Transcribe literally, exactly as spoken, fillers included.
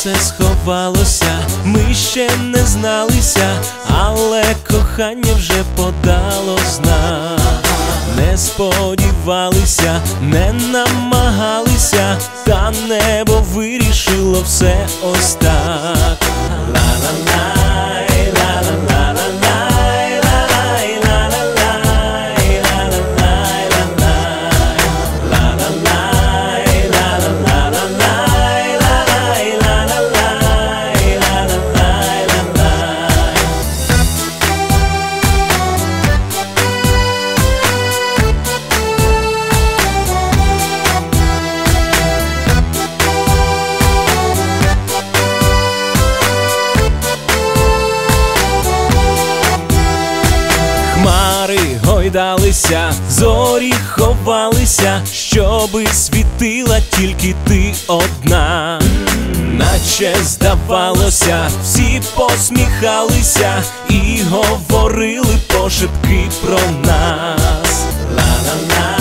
все сховалося, ми ще не зналися, але кохання вже подало знак. Не сподівалися, не намагалися, та небо вирішило все ось так. Ла-ла-лай, ла-ла-ла-ла-лай, ла-лай, ла-ла-лай, ла-ла-лай, ла-лай, ла-ла-лай, ла-ла-ла-ла-лай, ла-лай, ла-ла-лай, ла-ла-лай, ла-лай. Хмари гойдалися, зорі ховалися, щоби світила тільки ти одна. Наче здавалося, всі посміхалися і говорили пошепки про нас. Ла-ла-ла.